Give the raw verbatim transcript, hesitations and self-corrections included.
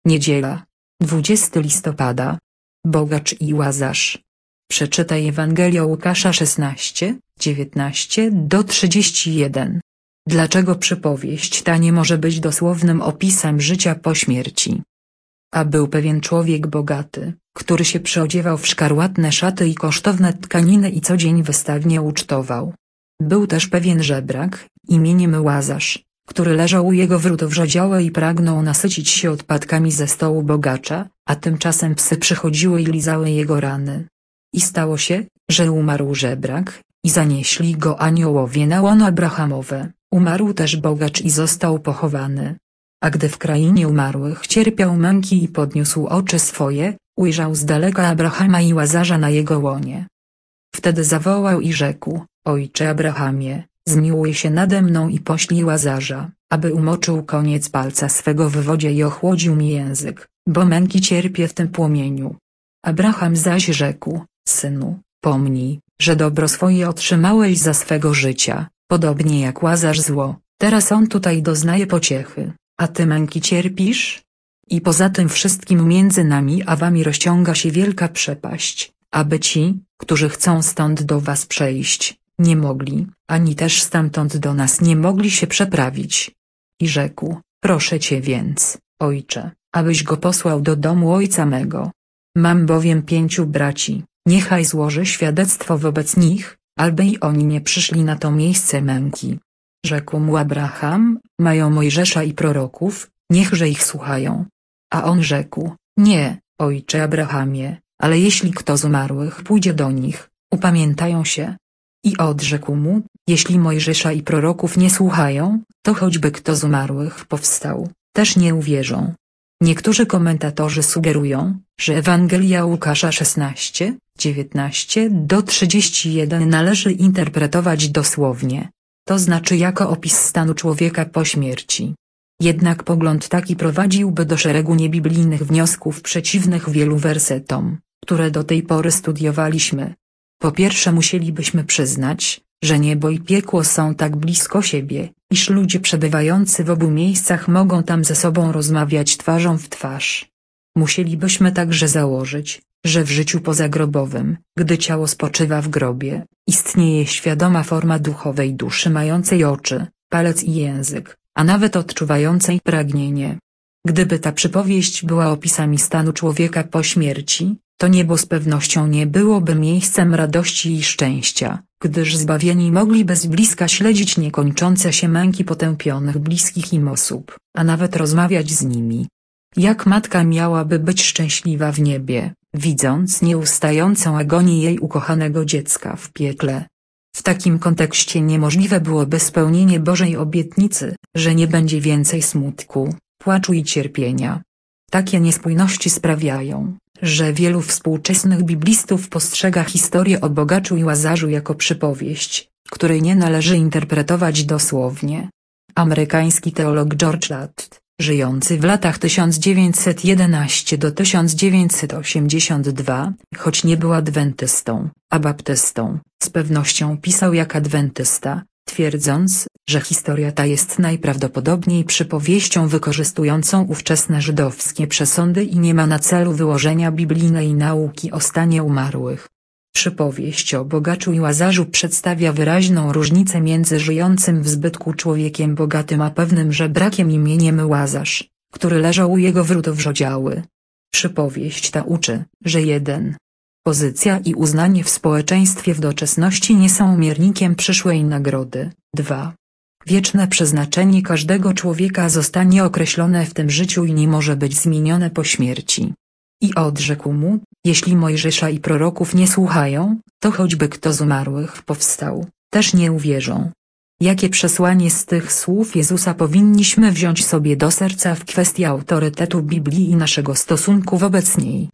Niedziela, dwudziestego listopada. Bogacz i Łazarz. Przeczytaj Ewangelię Łukasza szesnaście, dziewiętnaście do trzydziestu jeden. Dlaczego przypowieść ta nie może być dosłownym opisem życia po śmierci? A był pewien człowiek bogaty, który się przyodziewał w szkarłatne szaty i kosztowne tkaniny i co dzień wystawnie ucztował. Był też pewien żebrak, imieniem Łazarz, który leżał u jego wrót wrzodziałe i pragnął nasycić się odpadkami ze stołu bogacza, a tymczasem psy przychodziły i lizały jego rany. I stało się, że umarł żebrak, i zanieśli go aniołowie na łono Abrahamowe. Umarł też bogacz i został pochowany. A gdy w krainie umarłych cierpiał męki i podniósł oczy swoje, ujrzał z daleka Abrahama i Łazarza na jego łonie. Wtedy zawołał i rzekł: Ojcze Abrahamie, zmiłuj się nade mną i poślij Łazarza, aby umoczył koniec palca swego w wodzie i ochłodził mi język, bo męki cierpię w tym płomieniu. Abraham zaś rzekł: Synu, pomnij, że dobro swoje otrzymałeś za swego życia, podobnie jak Łazarz zło, teraz on tutaj doznaje pociechy, a ty męki cierpisz? I poza tym wszystkim między nami a wami rozciąga się wielka przepaść, aby ci, którzy chcą stąd do was przejść, nie mogli, ani też stamtąd do nas nie mogli się przeprawić. I rzekł: Proszę cię więc, ojcze, abyś go posłał do domu ojca mego. Mam bowiem pięciu braci, niechaj złoży świadectwo wobec nich, alby i oni nie przyszli na to miejsce męki. Rzekł mu Abraham: Mają Mojżesza i proroków, niechże ich słuchają. A on rzekł: Nie, ojcze Abrahamie, ale jeśli kto z umarłych pójdzie do nich, upamiętają się. I odrzekł mu: Jeśli Mojżesza i proroków nie słuchają, to choćby kto z umarłych powstał, też nie uwierzą. Niektórzy komentatorzy sugerują, że Ewangelia Łukasza szesnaście, dziewiętnaście do trzydziestu jeden należy interpretować dosłownie, to znaczy jako opis stanu człowieka po śmierci. Jednak pogląd taki prowadziłby do szeregu niebiblijnych wniosków przeciwnych wielu wersetom, które do tej pory studiowaliśmy. Po pierwsze musielibyśmy przyznać, że niebo i piekło są tak blisko siebie, iż ludzie przebywający w obu miejscach mogą tam ze sobą rozmawiać twarzą w twarz. Musielibyśmy także założyć, że w życiu pozagrobowym, gdy ciało spoczywa w grobie, istnieje świadoma forma duchowej duszy mającej oczy, palec i język, a nawet odczuwającej pragnienie. Gdyby ta przypowieść była opisami stanu człowieka po śmierci, to niebo z pewnością nie byłoby miejscem radości i szczęścia, gdyż zbawieni mogliby z bliska śledzić niekończące się męki potępionych bliskich im osób, a nawet rozmawiać z nimi. Jak matka miałaby być szczęśliwa w niebie, widząc nieustającą agonię jej ukochanego dziecka w piekle? W takim kontekście niemożliwe byłoby spełnienie Bożej obietnicy, że nie będzie więcej smutku, płaczu i cierpienia. Takie niespójności sprawiają, że wielu współczesnych biblistów postrzega historię o bogaczu i Łazarzu jako przypowieść, której nie należy interpretować dosłownie. Amerykański teolog George Ladd, żyjący w latach tysiąc dziewięćset jedenaście do tysiąc dziewięćset osiemdziesiąt dwa, choć nie był adwentystą, a baptystą, z pewnością pisał jak adwentysta, twierdząc, że historia ta jest najprawdopodobniej przypowieścią wykorzystującą ówczesne żydowskie przesądy i nie ma na celu wyłożenia biblijnej nauki o stanie umarłych. Przypowieść o bogaczu i Łazarzu przedstawia wyraźną różnicę między żyjącym w zbytku człowiekiem bogatym a pewnym żebrakiem imieniem Łazarz, który leżał u jego wrót wrzodziały. Przypowieść ta uczy, że jeden. Pozycja i uznanie w społeczeństwie w doczesności nie są miernikiem przyszłej nagrody. dwa. Wieczne przeznaczenie każdego człowieka zostanie określone w tym życiu i nie może być zmienione po śmierci. I odrzekł mu: Jeśli Mojżesza i proroków nie słuchają, to choćby kto z umarłych powstał, też nie uwierzą. Jakie przesłanie z tych słów Jezusa powinniśmy wziąć sobie do serca w kwestii autorytetu Biblii i naszego stosunku wobec niej?